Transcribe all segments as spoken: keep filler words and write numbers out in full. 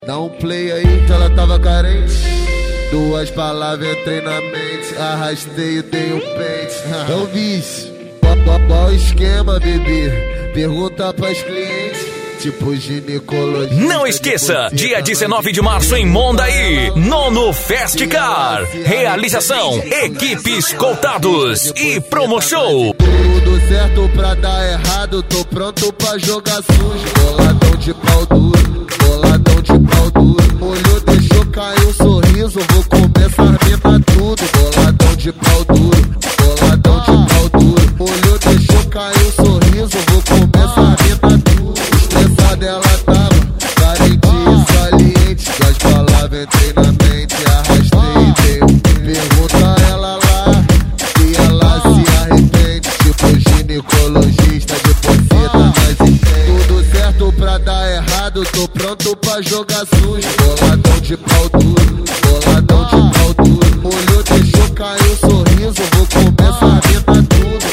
Dá um play aí que ela tava carente. Duas palavras entrei na mente, arrastei e dei um pente. É o vício, qual o esquema, bebê? Pergunta pras clientes, tipo ginecologista. Não esqueça, dia dezenove de março em Mondaí, Nono Festcar. Realização, equipes Coltados e Promo Show. Tudo certo pra dar errado, tô pronto pra jogar sujo. Boladão de pau duro, boladão de pau duro. Olhou, deixou cair um sorriso, vou começar a mina tudo. Boladão de pau duro, boladão de pau duro. Olhou, deixou cair um sorriso, vou começar a mina tudo. Estressada ela tava, carente e saliente. Das palavras entrei na mente, arrastei e dei. Pergunta ela lá, se ela se arrepende. Tipo ginecologista, depois cê tá mais entende. Tudo certo pra dar errado, tô pronto pra jogar sujo. Boladão de pau duro, boladão de pau duro. Olhou, deixou cair um sorriso, vou começar a mina tudo.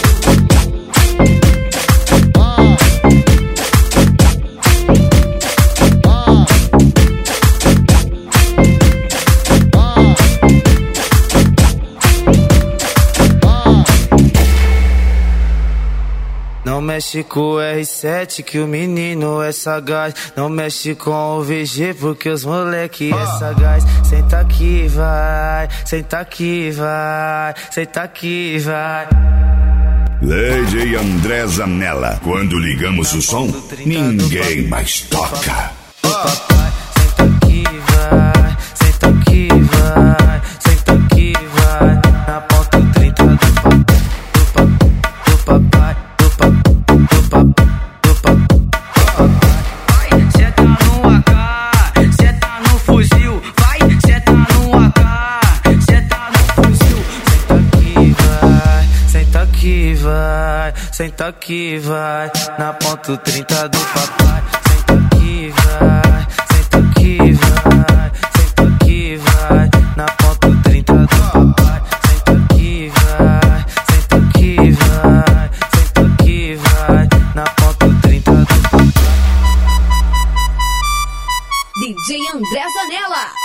Não mexe com o R sete que o menino é sagaz. Não mexe com o V G porque os moleque é sagaz. Senta aqui, vai, senta aqui, vai, senta aqui, vai. Lady André Zanella. Quando ligamos o som, ninguém mais toca. Senta aqui, vai, senta aqui, vai, senta aqui, vai. Na ponta trinta do papai, do papai, do papai, do papai. Vai, senta no A K, senta no fuzil. Vai, senta no A K, senta no fuzil. Senta aqui, vai, senta aqui, vai, senta aqui, vai. Na ponta trinta do papai. Senta aqui, vai, senta aqui, vai, senta aqui, vai. Na ponta trinta do papai. Senta aqui, vai, senta aqui, vai, senta aqui, vai. Na ponta trinta do papai. D J André Zanella.